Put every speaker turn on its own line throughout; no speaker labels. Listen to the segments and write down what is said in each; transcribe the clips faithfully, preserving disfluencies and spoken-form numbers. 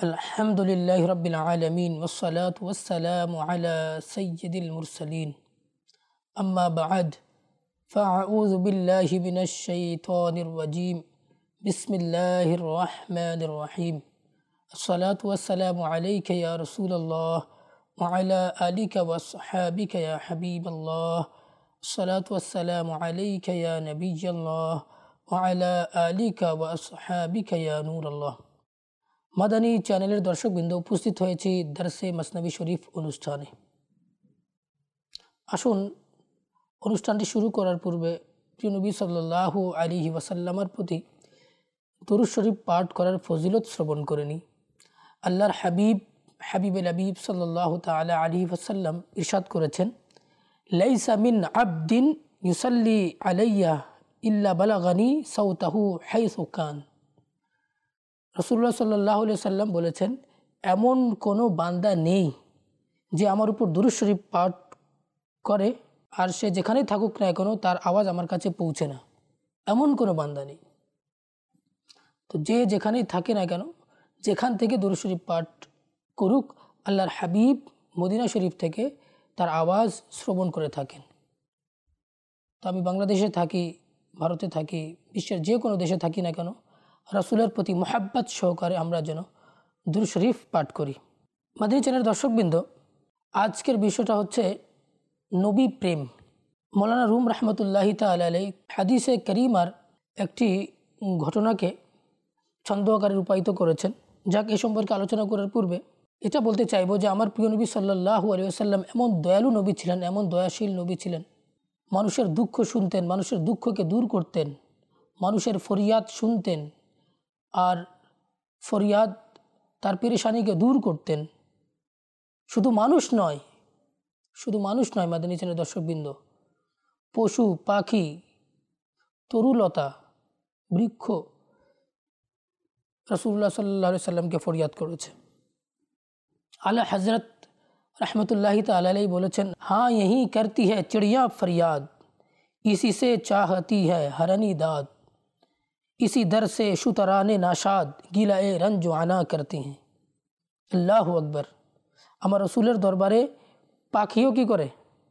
আলহামদুলিল্লাহি রাব্বিল আলামিন ওয়াসসালাতু ওয়াসসালামু আলা সাইয়্যিদিল মুরসালিন আম্মা বা'দ ফাআউযু বিল্লাহি মিনাশ শাইতানির রাজীম বিসমিল্লাহির রহমানির রহিম আসসালাতু ওয়াসসালামু আলাইকা ইয়া রাসূলুল্লাহ ওয়া আলা আলিকা ওয়া আসহাবিকা ইয়া হাবিবাল্লাহ আসসালাতু ওয়াসসালামু আলাইকা ইয়া নাবিয়্যাল্লাহ ওয়া আলা আলিকা ওয়া আসহাবিকা ইয়া নূরাল্লাহ। মাদানী চ্যানেলের দর্শকবৃন্দ, উপস্থিত হয়েছি দারসে মাসনাবি শরীফ অনুষ্ঠানে। আসুন অনুষ্ঠানটি শুরু করার পূর্বে প্রিয় নবী সাল্লাল্লাহু আলাইহি ওয়াসাল্লামের প্রতি দরুদ শরীফ পাঠ করার ফজিলত শ্রবণ করে নিই। আল্লাহর হাবিব হাবিবুল হাবিব সাল্লাল্লাহু তাআলা আলাইহি ওয়াসাল্লাম ইরশাদ করেছেন, লাইসা মিন আবদিন ইউসাল্লি আলাইয়া ইল্লা বালাগানি সাউতাহু হাইসু কান। রাসূলুল্লাহ সাল্লাল্লাহু আলাইহি সাল্লাম বলেছেন, এমন কোনো বান্দা নেই যে আমার উপর দুরূদ শরীফ পাঠ করে আর সে যেখানেই থাকুক না কেন তার আওয়াজ আমার কাছে পৌঁছে না। এমন কোনো বান্দা নেই। তো যে যেখানেই থাকে না কেন, যেখান থেকে দুরূদ শরীফ পাঠ করুক, আল্লাহর হাবিব মদিনা শরীফ থেকে তার আওয়াজ শ্রবণ করে থাকেন। তো আমি বাংলাদেশে থাকি, ভারতে থাকি, বিশ্বের যে কোনো দেশে থাকি না কেন, রাসূলের প্রতি মোহাব্বত সহকারে আমরা যেন দুরূদ শরীফ পাঠ করি। মাদানী চ্যানেলের দর্শকবৃন্দ, আজকের বিষয়টা হচ্ছে নবী প্রেম। মৌলানা রুম রহমতুল্লাহি তাআলা আলাইহি হাদিসে কারিমার একটি ঘটনাকে ছন্দ আকারে রূপায়িত করেছেন। যাক, এ সম্পর্কে আলোচনা করার পূর্বে এটা বলতে চাইব যে আমার প্রিয় নবী সাল্লাল্লাহু আলাইহি ওয়াসাল্লাম এমন দয়ালু নবী ছিলেন, এমন দয়াশীল নবী ছিলেন। মানুষের দুঃখ শুনতেন, মানুষের দুঃখকে দূর করতেন, মানুষের ফরিয়াদ শুনতেন আর ফরিয়াদ তার পেরেশানিকে দূর করতেন। শুধু মানুষ নয়, শুধু মানুষ নয় মাদানী চ্যানেলের দর্শকবৃন্দ, পশু পাখি, তরুলতা, বৃক্ষ রাসূলুল্লাহ সাল্লাল্লাহু আলাইহি সাল্লামকে ফরিয়াদ করেছে। আলা হযরত रहमतुल्लाहि ताला अलैहि বলেছেন, हाँ यही करती है चिड़िया फरियाद, इसी से चाहती है हरनी दाद, इसी दर से शुतराने नाशाद गिलाए रंज आना करती हैं। আল্লাহু আকবার। আমার রাসূলের দরবারে পাখিও কি করে?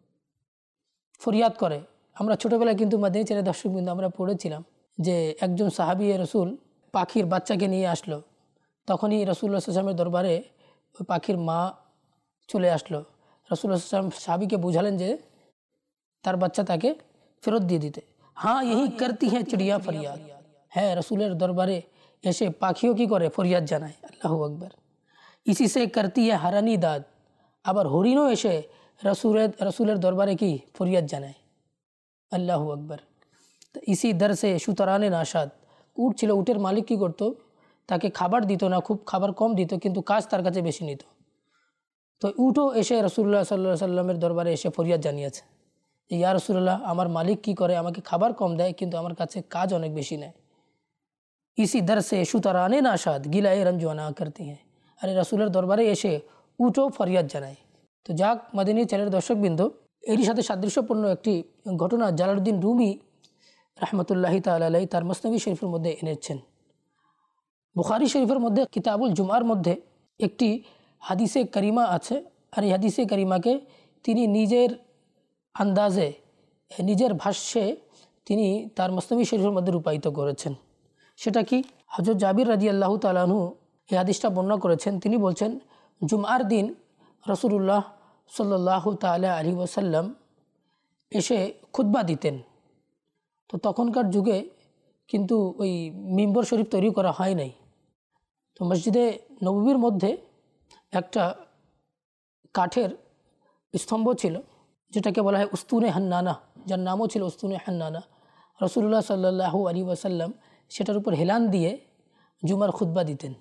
ফরিয়াদ করে। আমরা ছোটোবেলায় কিন্তু মাদানী চ্যানেলের দর্শকবৃন্দ আমরা পড়েছিলাম যে একজন সাহাবী রাসূল পাখির বাচ্চাকে নিয়ে আসলো। তখনই রাসূলুল্লাহ সাল্লাল্লাহু আলাইহি ওয়াসাল্লামের দরবারে ওই পাখির মা চলে আসলো। রাসূলুল্লাহ সাল্লাল্লাহু আলাইহি ওয়াসাল্লাম সাহাবীকে বুঝালেন যে তার বাচ্চা তাকে ফেরত দিয়ে দিতে। হ্যাঁ यही करती है चिड़िया फरियाद। হ্যাঁ, রাসূলের দরবারে এসে পাখিও কি করে? ফরিয়াদ জানায়। আল্লাহু আকবার। इसी से करती है हरानी दाद। আবার হরিণও এসে রাসূলের রাসূলের দরবারে কি ফরিয়াদ জানায়। আল্লাহু আকবার। তো इसी दर से शुतराने नाशाद। উট ছিল, উটের মালিক কি করতো? তাকে খাবার দিত না, খুব খাবার কম দিত, কিন্তু কাজ তার কাছে বেশি নিত। তো উটও এসে রাসূলুল্লাহ সাল্লাল্লাহু আলাইহি সাল্লামের দরবারে এসে ফরিয়াদ জানিয়েছে, ইয়া রাসূলুল্লাহ, আমার মালিক কি করে? আমাকে খাবার কম দেয়, কিন্তু আমার কাছে কাজ অনেক বেশি নেয়। ইসি দর সে শুতরানে নাশাদ গিলায়ে রঞ্জওয়ানা করতি হ্যাঁ। আরে রাসূলের দরবারে এসে উটও ফরিয়াদ জানায়। তো যাক, মাদানী চ্যানেলের দর্শকবৃন্দ, এরই সাথে সাদৃশ্যপূর্ণ একটি ঘটনা জালালউদ্দিন রুমি রহমতুল্লাহি তাআলা আলাইহি তার মসনবী শরীফের মধ্যে এনেছেন। বুখারী শরীফের মধ্যে কিতাবুল জুমার মধ্যে একটি হাদিসে করিমা আছে, আর এই হাদিসে করিমাকে তিনি নিজের আন্দাজে, নিজের ভাষ্যে তিনি তার মসনবী শরীফের মধ্যে রূপায়িত করেছেন। সেটা কি? হযরত জাবির রাদিয়াল্লাহু তাআলা আনহু এই হাদিসটা বর্ণনা করেছেন। তিনি বলছেন, জুমার দিন রাসূলুল্লাহ সাল্লাল্লাহু তাআলা আলাইহি ওয়াসাল্লাম এসে খুতবা দিতেন। তো তখনকার যুগে কিন্তু ওই মিম্বর শরীফ তৈরি করা হয় নাই। তো মসজিদে নববীর মধ্যে একটা কাঠের স্তম্ভ ছিল, যেটাকে বলা হয় উস্তুনে হান্নানা, যার নামও ছিল উস্তুনে হান্নানা। রাসূলুল্লাহ সাল্লাল্লাহু আলাইহি ওয়াসাল্লাম সেটার উপর হেলান দিয়ে জুমার খুতবা দিতেন।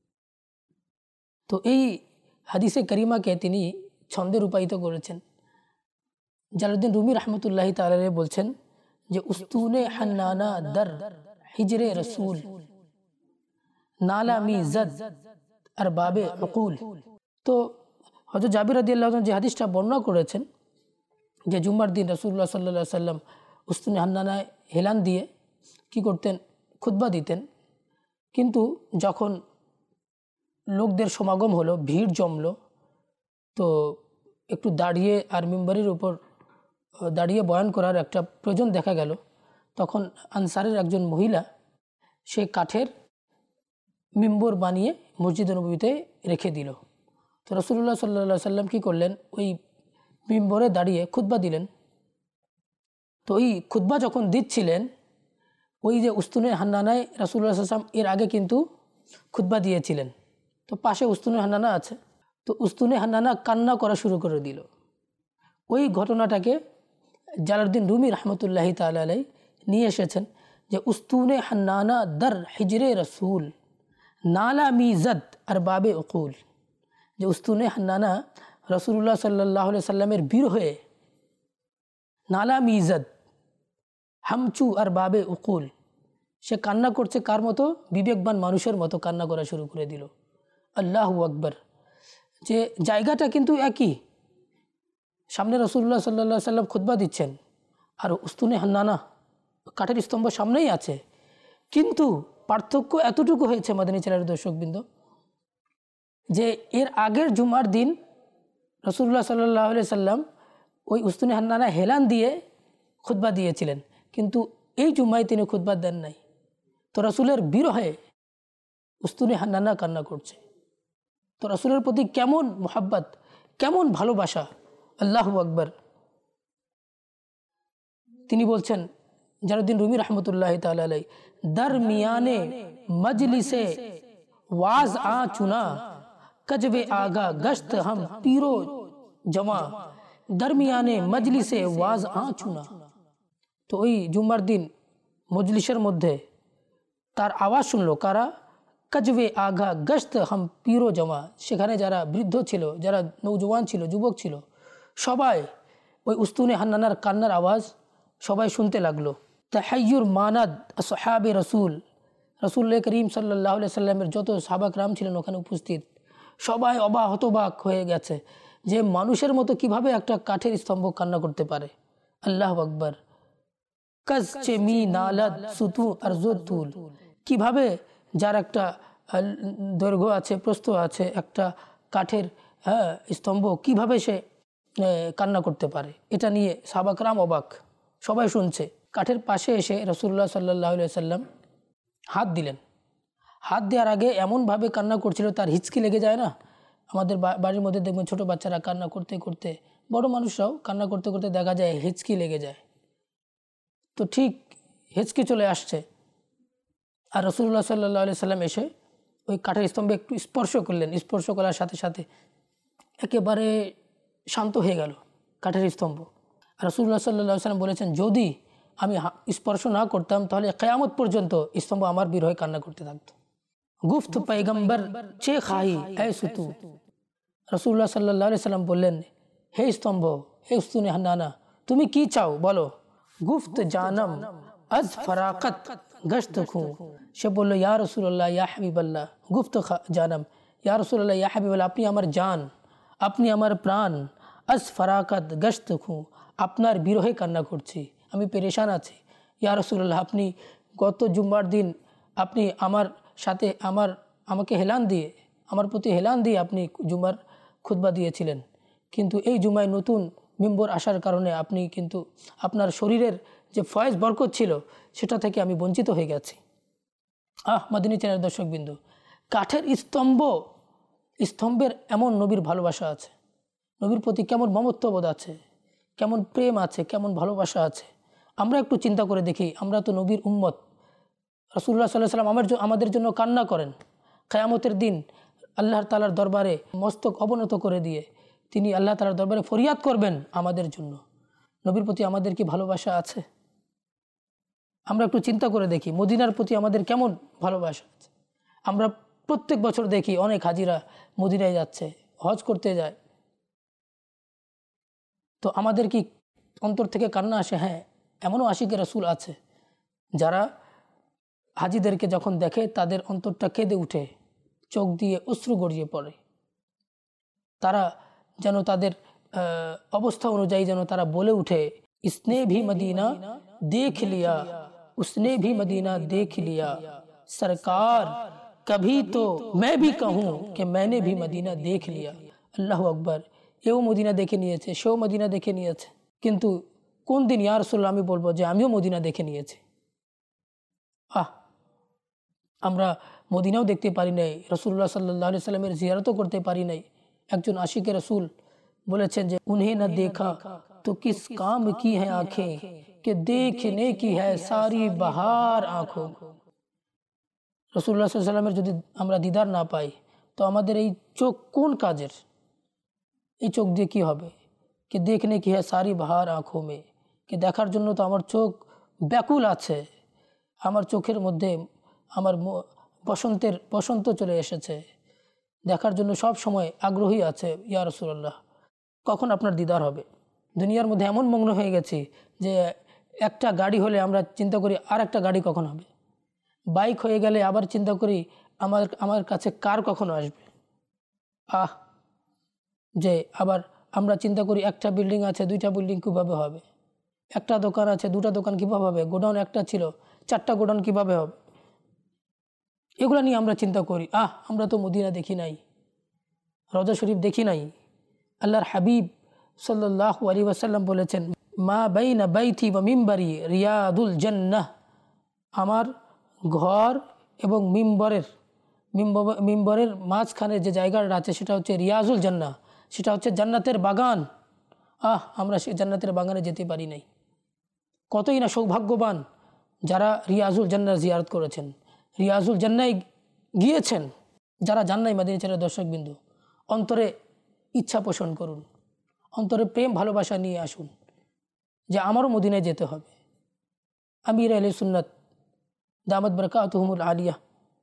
তো এই হাদিসে করিমাকে তিনি ছন্দে রূপায়িত করেছেন। জালালউদ্দিন রুমি রহমতুল্লাহি তাআলা আলাইহি বলছেন যে উস্তুনে হান্নানা দর হিজরে রসুল নালা মিজাদ আর বাবে উকুল। তো হযরত জাবির রাদিয়াল্লাহু আনহু যে হাদিসটা বর্ণনা করেছেন যে জুম্মার দিন রাসূলুল্লাহ সাল্লাল্লাহু আলাইহি ওয়াসাল্লাম উস্তুনে হান্নানায় হেলান দিয়ে কি করতেন? খুতবা দিতেন। কিন্তু যখন লোকদের সমাগম হলো, ভিড় জমলো। তো একটু দাঁড়িয়ে আর মিম্বরের উপর দাঁড়িয়ে বয়ান করার একটা প্রয়োজন দেখা গেল। তখন আনসারের একজন মহিলা সে কাঠের মিম্বর বানিয়ে মসজিদ নববীতে রেখে দিল। তো রাসূলুল্লাহ সাল্লাল্লাহু আলাইহি সাল্লাম কী করলেন, ওই মিম্বরে দাঁড়িয়ে খুতবা দিলেন। তো ওই খুতবা যখন দিচ্ছিলেন, ওই যে উস্তুনে হান্নানায় রাসূলুল্লাহ সাল্লাল্লাহু আলাইহি সাল্লাম এর আগে কিন্তু খুতবা দিয়েছিলেন। তো পাশে উস্তুনে হান্নানা আছে, তো উস্তুনে হান্নানা কান্না করা শুরু করে দিল। ওই ঘটনাটাকে জালালউদ্দিন রুমি রহমতুল্লাহি তাআলা আলাইহি নিয়ে এসেছেন যে উস্তুনে হান্নানা দর হিজরে রসুল নালা মিজদ আর বাবে উকুল, যে উস্তুনে হান্নানা রাসূলুল্লাহ সাল্লাল্লাহু আলাইহি সাল্লামের বীর হয়ে নালা মিজদ হামচু আর বাবে উকুল, সে কান্না করছে কার মতো? বিবেকবান মানুষের মতো কান্না করা শুরু করে দিল। আল্লাহু আকবার। যে জায়গাটা কিন্তু একই, সামনে রাসূলুল্লাহ সাল্লাল্লাহু আলাইহি সাল্লাম খুতবা দিচ্ছেন আর উস্তুনে হান্নানা কাঠের স্তম্ভ সামনেই আছে, কিন্তু পার্থক্য এতটুকু হয়েছে মাদানী চ্যানেলের দর্শকবৃন্দ, যে এর আগের জুমার দিন রাসূলুল্লাহ সাল্লাল্লাহু আলাইহি সাল্লাম ওই উস্তুনে হান্নানা হেলান দিয়ে খুতবা দিয়েছিলেন, কিন্তু এই জুমায় তিনি খুতবা দেন নাই। তো রাসূলের বিরহে উস্তুনে হান্নানা কান্না করছে। তো রাসূলের প্রতি কেমন মোহাব্বত, কেমন ভালোবাসা! আল্লাহু আকবার। তিনি বলছেন জালালউদ্দিন রুমি রহমতুল্লাহি তাআলা আলাইহি, দরমিয়ানে মজলিসে ওয়াজ আ চুনা কজবে আগা গশত হাম পীরো জমা, দরমিয়ানে মজলিসে ওয়াজ আ চুনা। তো ওই জুম্মার দিন মজলিসের মধ্যে তার আওয়াজ শুনলো কারা? কজবে আগা গশত হাম পীরো জমা, সেখানে যারা বৃদ্ধ ছিল, যারা নৌজওয়ান ছিল, যুবক ছিল, সবাই ওই উস্তুনে হান্নানার কান্নার আওয়াজ সবাই শুনতে লাগলো। তাহাইয়ুর মানাদ আসহাবে রসুল, রাসূলুল্লাহ করিম সাল্লাল্লাহু আলাইহি সাল্লামের যত সাহাবাকরাম ছিলেন ওখানে উপস্থিত, সবাই অবাক হতবাক হয়ে গেছে যে মানুষের মতো কিভাবে একটা কাঠের স্তম্ভ কান্না করতে পারে। আল্লাহু আকবার। কাজ চেমি নালাদ সুতু আরজুতুল, কিভাবে যার একটা দৈর্ঘ্য আছে, প্রস্থ আছে, একটা কাঠের হ্যাঁ স্তম্ভ কিভাবে সে কান্না করতে পারে, এটা নিয়ে সাহাবাকরাম অবাক, সবাই শুনছে। কাঠের পাশে এসে রাসূলুল্লাহ সাল্লাল্লাহু আলাইহি সাল্লাম হাত দিলেন। হাত দেওয়ার আগে এমনভাবে কান্না করছিল তার হিচকি লেগে যায় না? আমাদের বাড়ির মধ্যে দেখবেন ছোটো বাচ্চারা কান্না করতে করতে, বড় মানুষরাও কান্না করতে করতে দেখা যায় হিচকি লেগে যায়। তো ঠিক হিচকি চলে আসছে, আর রাসূলুল্লাহ সাল্লাল্লাহু আলাইহি সাল্লাম এসে ওই কাঠের স্তম্ভে একটু স্পর্শ করলেন। স্পর্শ করার সাথে সাথে একেবারে শান্ত হয়ে গেল কাঠের স্তম্ভ। রাসূলুল্লাহ সাল্লাল্লাহু আলাইহি সাল্লাম বলেছেন, যদি আমি স্পর্শ না করতাম তাহলে কিয়ামত পর্যন্ত স্তম্ভ আমার বীর হয়ে কান্না করতে থাকতো। গুফত পয়গম্বর চে খাহি এ সুতু, রাসূলুল্লাহ সাল্লাল্লাহু আলাইহি সাল্লাম বললেন, হে স্তম্ভ, হে উস্তুনে হান্নানা, তুমি কি চাও বলো। গুফত জানম আজ ফরাকত গশত খু, সে বলল, ইয়া রাসূলুল্লাহ ইয়া হাবিবাল্লাহ, গুফত জানম, ইয়া রাসূলুল্লাহ ইয়া হাবিবাল্লাহ, আপনি আমার জান, আপনি আমার প্রাণ, আজ ফরাকত গশত খু, আপনার বিরহে কান্না করছি, আমি পেরেশান আছি। ইয়া রাসূলুল্লাহ, আপনি গত জুম্মার দিন আপনি আমার সাথে আমার আমাকে হেলান দিয়ে, আমার প্রতি হেলান দিয়ে আপনি জুম্মার খুতবা দিয়েছিলেন, কিন্তু এই জুমায় নতুন মিম্বর আসার কারণে আপনি কিন্তু আপনার শরীরের যে ফয়েজ বরকত ছিল সেটা থেকে আমি বঞ্চিত হয়ে গেছি। আহ মাদিনী চ্যানেলের দর্শকবৃন্দ, কাঠের স্তম্ভ, স্তম্ভের এমন নবীর ভালোবাসা আছে, নবীর প্রতি কেমন মমত্ববোধ আছে, কেমন প্রেম আছে, কেমন ভালোবাসা আছে। আমরা একটু চিন্তা করে দেখি, আমরা তো নবীর উম্মত। রাসূলুল্লাহ সাল্লাল্লাহু আলাইহি সাল্লাম আমার আমাদের জন্য কান্না করেন। কিয়ামতের দিন আল্লাহর তাআলার দরবারে মস্তক অবনত করে দিয়ে তিনি আল্লাহ তাআলার দরবারে ফরিয়াদ করবেন আমাদের জন্য। নবীর প্রতি আমাদের কি ভালোবাসা আছে? আমরা একটু চিন্তা করে দেখি, মদিনার প্রতি আমাদের কেমন ভালোবাসা আছে। আমরা প্রত্যেক বছর দেখি অনেক হাজিরা মদিনায় যাচ্ছে, হজ করতে যায়। তো আমাদের কি অন্তর থেকে কান্না আসে? হ্যাঁ, এমনও আশিকে রাসূল আছে যারা হাজিদেরকে যখন দেখে তাদের অন্তরটা কেঁদে উঠে, চোখ দিয়ে অশ্রু গড়িয়ে পড়ে। তারা যেন তাদের অবস্থা অনুযায়ী যেন তারা বলে উঠে, ইসনে ভি মদিনা দেখ লিয়া, उसने भी मदीना देख लिया, सरकार कभी तो मैं भी कहूँ कि मैंने भी मदीना देख लिया। আল্লাহু আকবার। এও মদিনা দেখে নিয়েছে, সেও মদিনা দেখে নিয়েছে, কিন্তু কোন দিন ইয়া রাসূলুল্লাহ আমি বলবো যে আমিও মদিনা দেখে নিয়েছি? আহ, আমরা মদিনাও দেখতে পারি নাই, রাসূলুল্লাহ সাল্লাল্লাহু আলাইহি সাল্লামের জিয়ারতও করতে পারি নাই। একজন আশিকে রাসূল বলেছেন যে উन्हें न देखा तो किस काम की है आंखें कि देखने की है सारी बहार आँखों। রাসূলুল্লাহ সাল্লাল্লাহু আলাইহি সাল্লামের যদি আমরা দিদার না পাই তো আমাদের এই চোখ কোন কাজের? এই চোখ দিয়ে কী হবে? कि देखने की है सारी बहार आँखों में, कि দেখার জন্য তো আমার চোখ ব্যাকুল আছে, আমার চোখের মধ্যে আমার বসন্তের বসন্ত চলে এসেছে, দেখার জন্য সব সময় আগ্রহী আছে। ইয়া রাসূলুল্লাহ, কখন আপনার দিদার হবে? দুনিয়ার মধ্যে এমন মগ্ন হয়ে গেছি যে একটা গাড়ি হলে আমরা চিন্তা করি আর একটা গাড়ি কখন হবে, বাইক হয়ে গেলে আবার চিন্তা করি আমার আমার কাছে কার কখন আসবে। আহ, যে আবার আমরা চিন্তা করি একটা বিল্ডিং আছে, দুইটা বিল্ডিং কীভাবে হবে, একটা দোকান আছে, দুটা দোকান কীভাবে হবে, গোডাউন একটা ছিল, চারটা গোডাউন কীভাবে হবে, এগুলো নিয়ে আমরা চিন্তা করি। আহ, আমরা তো মদিনা দেখি নাই, রওজা শরীফ দেখি নাই। আল্লাহর হাবিব সাল্লাল্লাহু আলাইহি ওয়াসাল্লাম বলেছেন, মা বাইনা বাইতি ওয়া মিম্বারি রিয়াদুল জান্নাহ, আমার ঘর এবং মিম্বরের মিম্বরের মাঝখানে যে জায়গাটা আছে সেটা হচ্ছে রিয়াজুল জান্নাহ, সেটা হচ্ছে জান্নাতের বাগান। আহ, আমরা সেই জান্নাতের বাগানে যেতে পারি নাই। কতই না সৌভাগ্যবান যারা রিয়াজুল জান্নাহ জিয়ারত করেছেন, রিয়াজুল জান্নায় গিয়েছেন। যারা যান নাই মাদিনা ছেড়ে দর্শকবিন্দু, অন্তরে ইচ্ছা পোষণ করুন, অন্তরে প্রেম ভালোবাসা নিয়ে আসুন যে আমারও মদিনায় যেতে হবে। আমির আহলে সুন্নাত দামাত বরকাতুহুমুল আলিয়া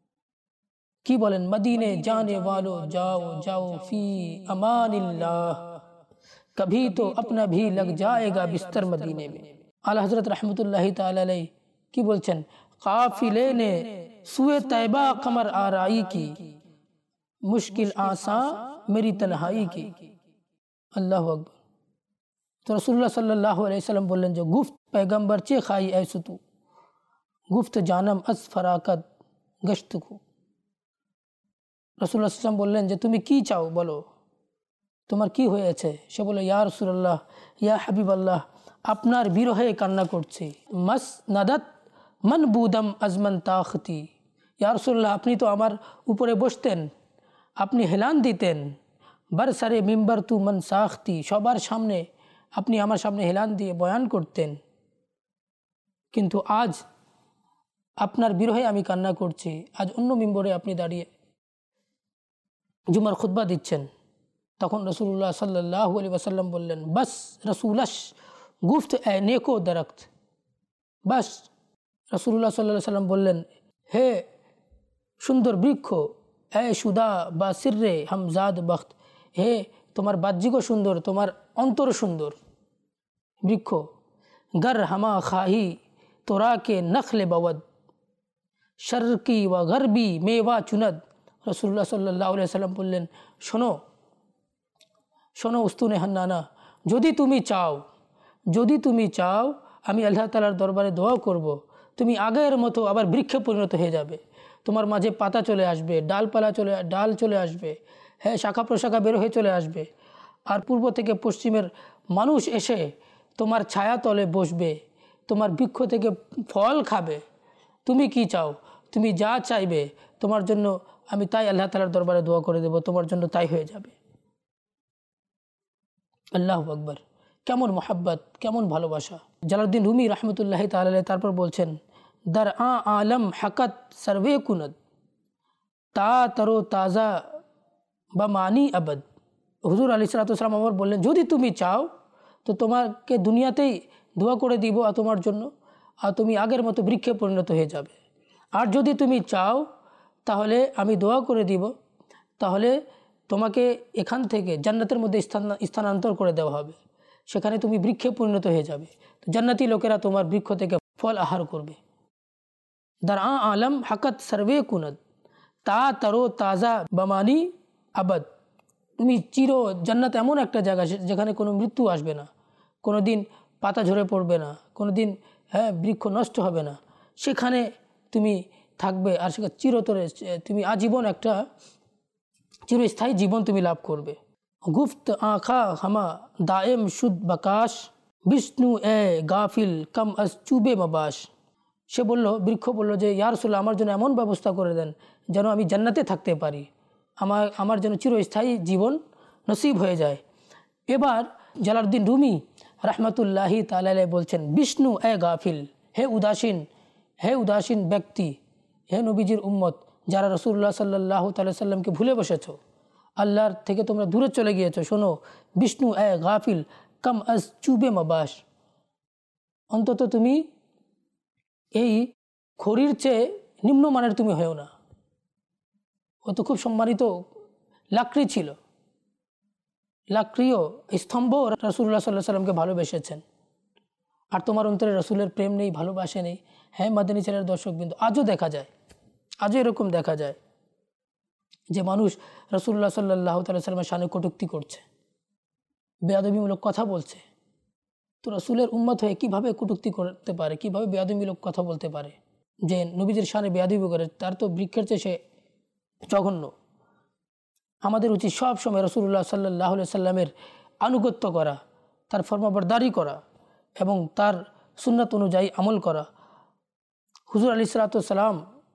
কি বলেন? মদিনে जाने वालों जाओ जाओ फी अमानिल्लाह, कभी तो अपना भी लग जाएगा बिस्तर मदीने में। आला हजरत रहमतुल्लाहि ताला अलैहि কি বলছেন? काफिले ने सुए तैबा कमर आराई की, मुश्किल आसां मेरी तन्हाई की। अल्लाहु अकबर। तो रसूलुल्लाह सल्लल्लाहु अलैहि वसल्लम বললেন যে गुफ्त पैगंबर चे खाई ऐसु तू, गुफ्त जानम अस फराकत गश्त को। রাসূলুল্লাহ সাল্লাল্লাহু আলাইহি ওয়াসাল্লাম বললেন যে তুমি কি চাও বলো, তোমার কি হয়েছে? সে বলে, ইয়া রাসূলুল্লাহ, ইয়া হাবিবাল্লাহ, আপনার বিরহে কান্না করছি। মাস নাদাত মানবুদাম আজমান তাখতি, ইয়া রাসূলুল্লাহ, আপনি তো আমার উপরে বসতেন, আপনি হেলান দিতেন, বরসারে মিম্বর তু মান সাখতি, সবার সামনে আপনি আমার সামনে হেলান দিয়ে বয়ান করতেন, কিন্তু আজ আপনার বিরহে আমি কান্না করছি। আজ অন্য মিম্বরে আপনি দাঁড়িয়ে জুমার খুতবা দিচ্ছেন। তখন রাসূলুল্লাহ সাল্লাল্লাহু আলাইহি ওয়াসাল্লাম বললেন, বাস রসুলশ গুফত এ নেকো দরখত, বাস। রাসূলুল্লাহ সাল্লাল্লাহু আলাইহি ওয়াসাল্লাম বললেন, হে সুন্দর বৃক্ষ, এ সুদা বা সিররে হামজাদ বখত, হে তোমার বাহ্যিকও সুন্দর, তোমার অন্তর সুন্দর বৃক্ষ। গর হামা খাহি তোরা কে নখলে বওয়াদ, শরকি व গরবি মেওয়া চুনদ। রাসূলুল্লাহ সাল্লাল্লাহু আলাইহি ওয়াসাল্লাম বললেন, শোনো শোনো উস্তুনে হান্নানা, যদি তুমি চাও যদি তুমি চাও আমি আল্লাহ তাআলার দরবারে দোয়া করব, তুমি আগের মতো আবার বৃক্ষে পরিণত হয়ে যাবে, তোমার মাঝে পাতা চলে আসবে, ডালপালা চলে ডাল চলে আসবে, হ্যাঁ শাখা প্রশাখা বের হয়ে চলে আসবে, আর পূর্ব থেকে পশ্চিমের মানুষ এসে তোমার ছায়া তলে বসবে, তোমার বৃক্ষ থেকে ফল খাবে। তুমি কি চাও? তুমি যা চাইবে তোমার জন্য আমি তাই আল্লাহ তাআলার দরবারে দোয়া করে দেব, তোমার জন্য তাই হয়ে যাবে। আল্লাহু আকবার। কেমন মোহাব্বত, কেমন ভালোবাসা। জালালউদ্দিন রুমি রহমতুল্লাহি তাআলা আলাইহি তারপর বলছেন, দার আ আলম হাকাত সর্বে কুনত, তা তরো তাজা বা মানি আবদ। হুজুর আলাইহিস সালাতু ওয়াস সালাম আমার বললেন, যদি তুমি চাও তো তোমাকে দুনিয়াতেই দোয়া করে দিব আর তোমার জন্য, আর তুমি আগের মতো বৃক্ষে পরিণত হয়ে যাবে। আর যদি তুমি চাও তাহলে আমি দোয়া করে দিব, তাহলে তোমাকে এখান থেকে জান্নাতের মধ্যে স্থান স্থানান্তর করে দেওয়া হবে, সেখানে তুমি বৃক্ষে পরিণত হয়ে যাবে। তো জান্নাতি লোকেরা তোমার বৃক্ষ থেকে ফল আহার করবে। দার আ আলম হাকাত সর্বে কুনত, তা তরো তাজা বামানি আবদ। তুমি চির জান্নাত এমন একটা জায়গা যেখানে কোনো মৃত্যু আসবে না, কোনো দিন পাতা ঝরে পড়বে না, কোনো দিন হ্যাঁ বৃক্ষ নষ্ট হবে না, সেখানে তুমি থাকবে আর সেটা চিরতরে, তুমি আজীবন একটা চিরস্থায়ী জীবন তুমি লাভ করবে। গুফত আঁখা হামা দায়েম শুদ বাকাশ, বিষ্ণু এ গাফিল কাম আস চুবে মাবাস। সে বলল, বৃক্ষ বলল যে ইয়া রাসূলুল্লাহ, আমার জন্য এমন ব্যবস্থা করে দেন যেন আমি জান্নাতে থাকতে পারি, আমার আমার যেন চিরস্থায়ী জীবন নসিব হয়ে যায়। এবার জালালউদ্দিন রুমি রহমতুল্লাহি তাআলা আলাইহি বলছেন, বিষ্ণু এ গাফিল, হে উদাসীন, হে উদাসীন ব্যক্তি, হে নবীজির উম্মত যারা রাসূলুল্লাহ সাল্লাল্লাহু তাআলা সাল্লামকে ভুলে বসেছো, আল্লাহর থেকে তোমরা দূরে চলে গিয়েছো, শোনো, বিষ্ণু এ গাফিল কাম আজ চুবে মাবাস, অন্তত তুমি এই খড়ির চেয়ে নিম্নমানের তুমি হয়েও না। ও তো খুব সম্মানিত লাকড়ি ছিল, লাকড়িও স্তম্ভ রাসূলুল্লাহ সাল্লাল্লাহু আলাইহি সাল্লামকে ভালোবেসেছেন, আর তোমার অন্তরে রাসূলের প্রেম নেই, ভালোবাসা নেই। হ্যাঁ মাদানী চ্যানেলের দর্শকবৃন্দ, আজও দেখা যায়, আজও এরকম দেখা যায় যে মানুষ রাসূলুল্লাহ সাল্লাল্লাহু তাআলা সাল্লামের শানে কটূক্তি করছে, বেয়াদবিমূলক কথা বলছে। তো রাসূলের উম্মত হয়ে কীভাবে কটূক্তি করতে পারে, কীভাবে বেয়াদবিমূলক কথা বলতে পারে? যে নবীজির শানে বেয়াদবি করে, তার তো বৃক্ষের চেয়ে সে জঘন্য। আমাদের উচিত সব সময় রাসূলুল্লাহ সাল্লাল্লাহু আলাইহি সাল্লামের আনুগত্য করা, তার ফরমাবরদারি করা এবং তার সুন্নাত অনুযায়ী আমল করা। হুজুর আলাইহিস সালাতু ওয়াস সালাম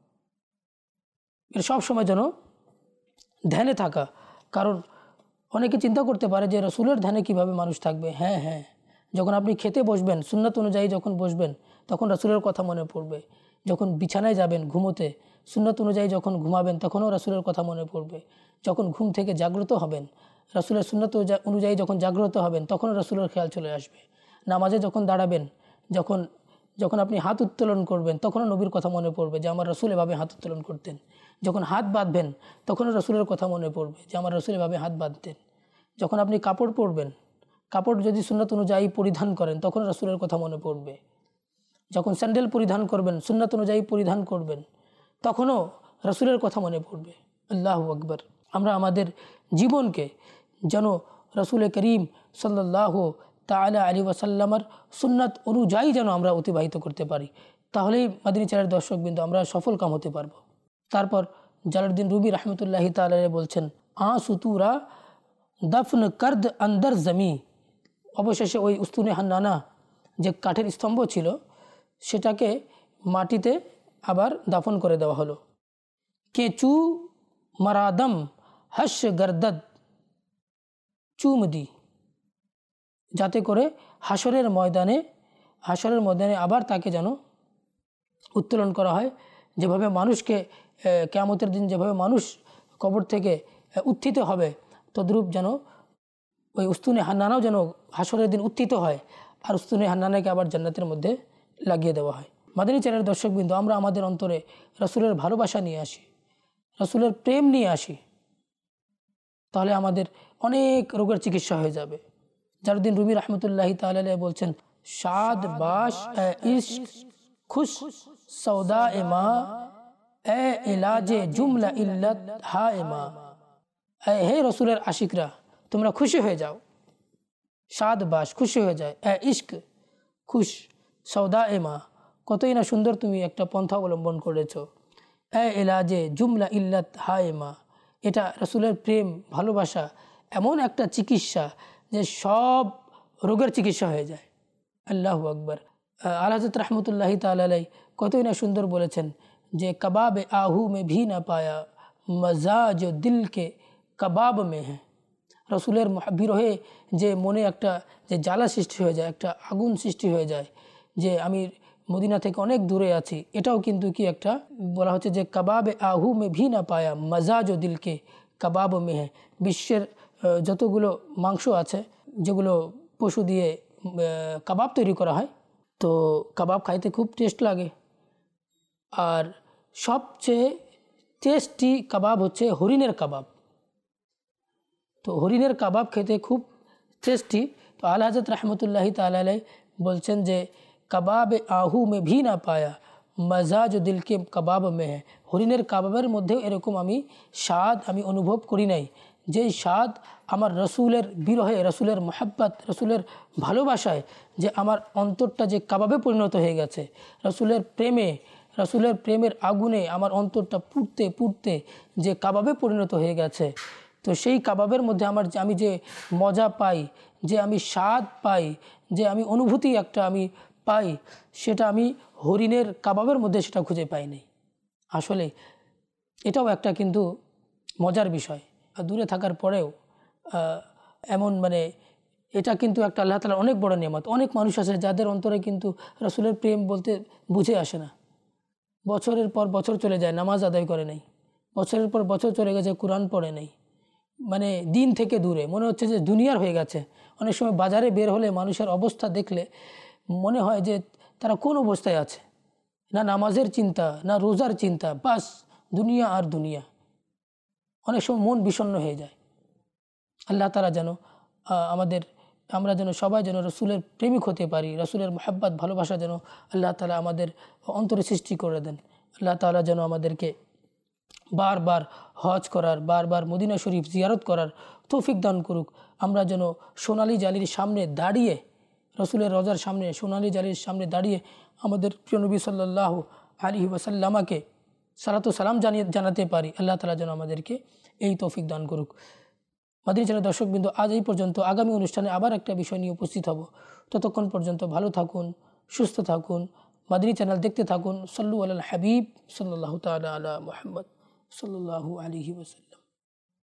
এর সব সময় যেন ধ্যানে থাকা। কারণ অনেকে চিন্তা করতে পারে যে রাসূলের ধ্যানে কিভাবে মানুষ থাকবে। হ্যাঁ হ্যাঁ যখন আপনি খেতে বসবেন, সুন্নাত অনুযায়ী যখন বসবেন, তখন রাসূলের কথা মনে পড়বে। যখন বিছানায় যাবেন ঘুমোতে, সুন্নাত অনুযায়ী যখন ঘুমাবেন, তখনও রাসূলের কথা মনে পড়বে। যখন ঘুম থেকে জাগ্রত হবেন, রাসূলের সুন্নাত অনুযায়ী যখন জাগ্রত হবেন, তখনও রাসূলের খেয়াল চলে আসবে। নামাজে যখন দাঁড়াবেন, যখন যখন আপনি হাত উত্তোলন করবেন, তখনও নবীর কথা মনে পড়বে যে আমার রাসূল এভাবে হাত উত্তোলন করতেন। যখন হাত বাঁধবেন, তখনও রাসূলের কথা মনে পড়বে যে আমার রাসূল এভাবে হাত বাঁধতেন। যখন আপনি কাপড় পরবেন, কাপড় যদি সুন্নাত অনুযায়ী পরিধান করেন, তখন রাসূলের কথা মনে পড়বে। যখন স্যান্ডেল পরিধান করবেন, সুন্নাত অনুযায়ী পরিধান করবেন, তখনও রাসূলের কথা মনে পড়বে। আল্লাহু আকবার। আমরা আমাদের জীবনকে যেন রাসূল করিম সাল্লাল্লাহু তাআলা আলাইহি ওয়াসাল্লামের সুন্নাত অনুযায়ী যেন আমরা অতিবাহিত করতে পারি, তাহলেই মাদানী চ্যানেলের দর্শকবৃন্দ আমরা সফল কাম হতে পারবো। তারপর জালালউদ্দিন রুমি রহমতুল্লাহি তাআলা বলছেন, আ সুতুরা দফন করদ আন্দর জমি। অবশেষে ওই উস্তুনে হান্নানা যে কাঠের স্তম্ভ ছিল, সেটাকে মাটিতে আবার দাফন করে দেওয়া হলো। কেচু মারাদম হস গর্দদ চুমদি, যাতে করে হাসরের ময়দানে হাসরের ময়দানে আবার তাকে যেন উত্তোলন করা হয়। যেভাবে মানুষকে কিয়ামতের দিন যেভাবে মানুষ কবর থেকে উত্থিত হবে, তদ্রূপ যেন ওই উস্তুনে হান্নানাও যেন হাসরের দিন উত্থিত হয়, আর উস্তুনে হান্নানাকে আবার জান্নাতের মধ্যে লাগিয়ে দেওয়া হয়। মাদানী চ্যানেলের দর্শকবৃন্দ, আমরা আমাদের অন্তরে রাসূলের ভালোবাসা নিয়ে আসি, রাসূলের প্রেম নিয়ে আসি, তাহলে আমাদের অনেক রোগের চিকিৎসা হয়ে যাবে। জালালউদ্দিন রুমি রহমতুল্লাহি তাআলা আলাইহি বলছেন, শাদ বাশ এ ইশক খুশ সৌদা এ মা এ ইলাজে জুমলা ইল্লাত হা এ মা। হে রাসূলের আশিকরা, তোমরা খুশি হয়ে যাও। শাদ বাশ, খুশি হয়ে যায়। এ ইশক খুশ সৌদা এ মা, কতই না সুন্দর তুমি একটা পন্থা অবলম্বন করেছো। এ ইলাজে জুমলা ইল্লাত হা এ মা, এটা রাসূলের প্রেম ভালোবাসা এমন একটা চিকিৎসা যে সব রোগের চিকিৎসা হয়ে যায়। আল্লাহু আকবার। আলা হযরত রহমতুল্লাহি তাআলা আলাইহি কতই না সুন্দর বলেছেন যে কবাব आहू में भी ना पाया मज़ा जो दिल के कबाब में है। রাসূলের বিরহে যে মনে একটা যে জ্বালা সৃষ্টি হয়ে যায়, একটা আগুন সৃষ্টি হয়ে যায়, যে আমি মদিনা থেকে অনেক দূরে আছি, এটাও কিন্তু কি একটা বলা হচ্ছে যে কবাব आहू में भी ना पाया मज़ा जो दिल के कबाब में है। বিশ্বের যতগুলো মাংস আছে, যেগুলো পশু দিয়ে কাবাব তৈরি করা হয়, তো কাবাব খাইতে খুব টেস্ট লাগে। আর সবচেয়ে টেস্টি কাবাব হচ্ছে হরিণের কাবাব। তো হরিণের কাবাব খেতে খুব টেস্টি। তো আলা হযরত রহমতুল্লাহি তাআলা আলাইহি বলছেন যে কবাব आहू में भी ना पाया मज़ा जो दिल के कबाब में है। হরিণের কাবাবের মধ্যেও এরকম আমি স্বাদ আমি অনুভব করি নাই, যেই স্বাদ আমার রসুলের বিরহে, রসুলের মহব্বত, রসুলের ভালোবাসায় যে আমার অন্তরটা যে কাবাবে পরিণত হয়ে গেছে, রসুলের প্রেমে, রাসূলের প্রেমের আগুনে আমার অন্তরটা পুড়তে পুড়তে যে কাবাবে পরিণত হয়ে গেছে, তো সেই কাবাবের মধ্যে আমার আমি যে মজা পাই, যে আমি স্বাদ পাই, যে আমি অনুভূতি একটা আমি পাই, সেটা আমি হরিণের কাবাবের মধ্যে সেটা খুঁজে পাই নাই। আসলে এটাও একটা কিন্তু মজার বিষয়। দূরে থাকার পরেও এমন মানে এটা কিন্তু একটা আল্লাহ তাআলার অনেক বড় নিয়ামত। অনেক মানুষ আছে যাদের অন্তরে কিন্তু রাসূলের প্রেম বলতে বুঝে আসে না। বছরের পর বছর চলে যায়, নামাজ আদায় করে নাই, বছরের পর বছর চলে গেছে, কোরআন পড়ে নেই, মানে দিন থেকে দূরে, মনে হচ্ছে যে দুনিয়ার হয়ে গেছে। অনেক সময় বাজারে বের হলে মানুষের অবস্থা দেখলে মনে হয় যে তারা কোন অবস্থায় আছে, না নামাজের চিন্তা, না রোজার চিন্তা, বাস দুনিয়া আর দুনিয়া। অনেক সময় মন বিষণ্ণ হয়ে যায়। আল্লাহ তাআলা যেন আমাদের আমরা যেন সবাই যেন রাসূলের প্রেমিক হতে পারি, রাসূলের মহব্বত ভালোবাসা যেন আল্লাহ তাআলা আমাদের অন্তরে সৃষ্টি করে দেন। আল্লাহ তাআলা যেন আমাদেরকে বারবার হজ করার, বারবার মদিনা শরীফ জিয়ারত করার তৌফিক দান করুক। আমরা যেন সোনালী জালির সামনে দাঁড়িয়ে, রাসূলের রওজার সামনে সোনালী জালির সামনে দাঁড়িয়ে আমাদের প্রিয় নবী সাল্লাল্লাহু আলাইহি ওয়াসাল্লামকে সালাতু সালাম জানিয়ে জানাতে পারি। আল্লাহ তাআলা যেন আমাদেরকে এই তৌফিক দান করুক। মাদানী চ্যানেল দর্শকবৃন্দ, আজ এই পর্যন্ত। আগামী অনুষ্ঠানে আবার একটা বিষয় নিয়ে উপস্থিত হব। ততক্ষণ পর্যন্ত ভালো থাকুন, সুস্থ থাকুন, মাদানী চ্যানেল দেখতে থাকুন। সল্লু আলাল হাবিব সাল্লাল্লাহু তাআলা আলা মুহাম্মদ সাল্লাল্লাহু আলাইহি ওয়াসাল্লাম।